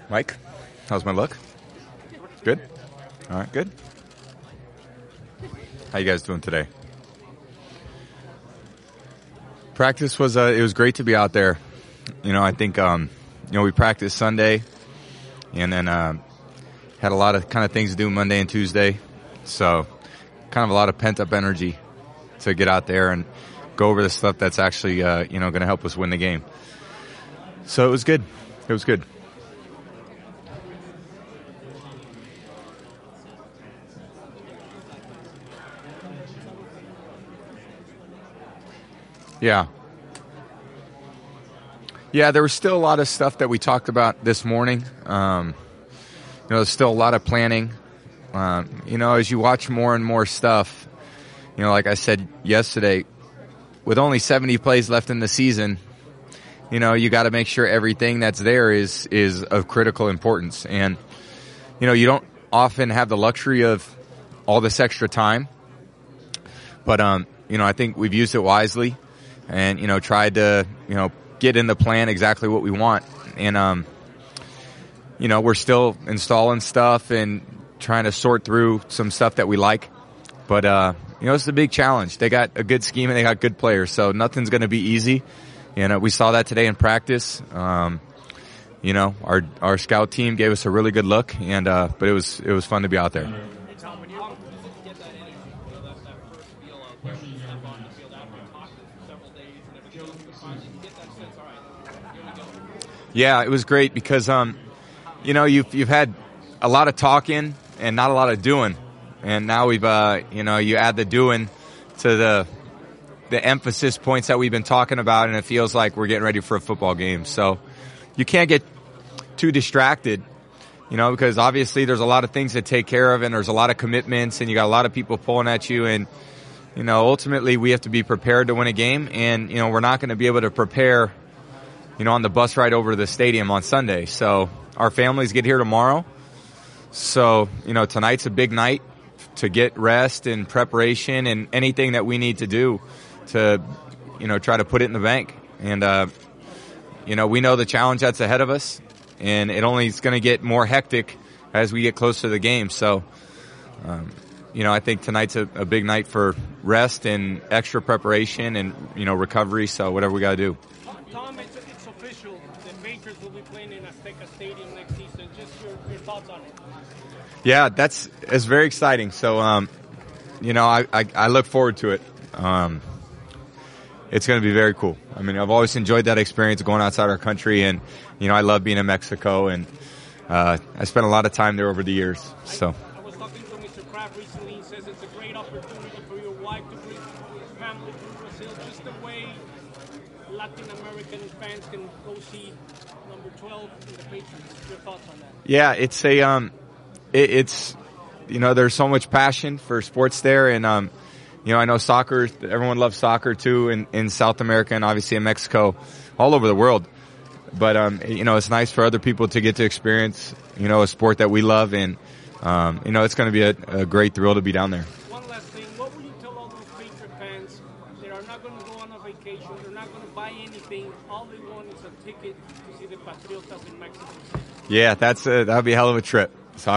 Mike, how's my look? Good? All right, good. How you guys doing today? Practice was, it was great to be out there. I think, we practiced Sunday and then had a lot of kind of things to do Monday and Tuesday. So kind of a lot of pent-up energy to get out there and go over the stuff that's actually, going to help us win the game. So it was good. It was good. Yeah. Yeah, there was still a lot of stuff that we talked about this morning. There's still a lot of planning. As you watch more and more stuff, like I said yesterday, with only 70 plays left in the season, you got to make sure everything that's there is of critical importance. And, you don't often have the luxury of all this extra time. But, I think we've used it wisely and, tried to, get in the plan exactly what we want. And, we're still installing stuff and trying to sort through some stuff that we like. But, it's a big challenge. They got a good scheme and they got good players. So nothing's going to be easy. We saw that today in practice. Our scout team gave us a really good look, and but it was fun to be out there. Yeah, it was great because you've had a lot of talking and not a lot of doing, and now we've you add the doing to the emphasis points that we've been talking about, and it feels like we're getting ready for a football game. So you can't get too distracted, because obviously there's a lot of things to take care of and there's a lot of commitments and you got a lot of people pulling at you. And, ultimately we have to be prepared to win a game. And, we're not going to be able to prepare, on the bus ride over to the stadium on Sunday. So our families get here tomorrow. So, tonight's a big night to get rest and preparation and anything that we need to do to, try to put it in the bank. And, we know the challenge that's ahead of us, and it only is going to get more hectic as we get closer to the game. So, I think tonight's a big night for rest and extra preparation and, recovery. So whatever we got to do. Tom, it's official. The Patriots will be playing in Azteca Stadium next season. Just your thoughts on it. Yeah, it's very exciting. So, I look forward to it. It's going to be very cool. I mean, I've always enjoyed that experience going outside our country, and, I love being in Mexico, and I spent a lot of time there over the years. So I was talking to Mr. Kraft recently. He says it's a great opportunity for your wife to bring your family to Brazil, just the way Latin American fans can go see number 12 in the Patriots. Your thoughts on that? Yeah, it's there's so much passion for sports there, and I know soccer, everyone loves soccer too in South America and obviously in Mexico, all over the world. But, it's nice for other people to get to experience, a sport that we love. And, it's going to be a great thrill to be down there. One last thing. What would you tell all those Patriot fans that are not going to go on a vacation, they're not going to buy anything, all they want is a ticket to see the Patriotas in Mexico City? Yeah, that'd be a hell of a trip.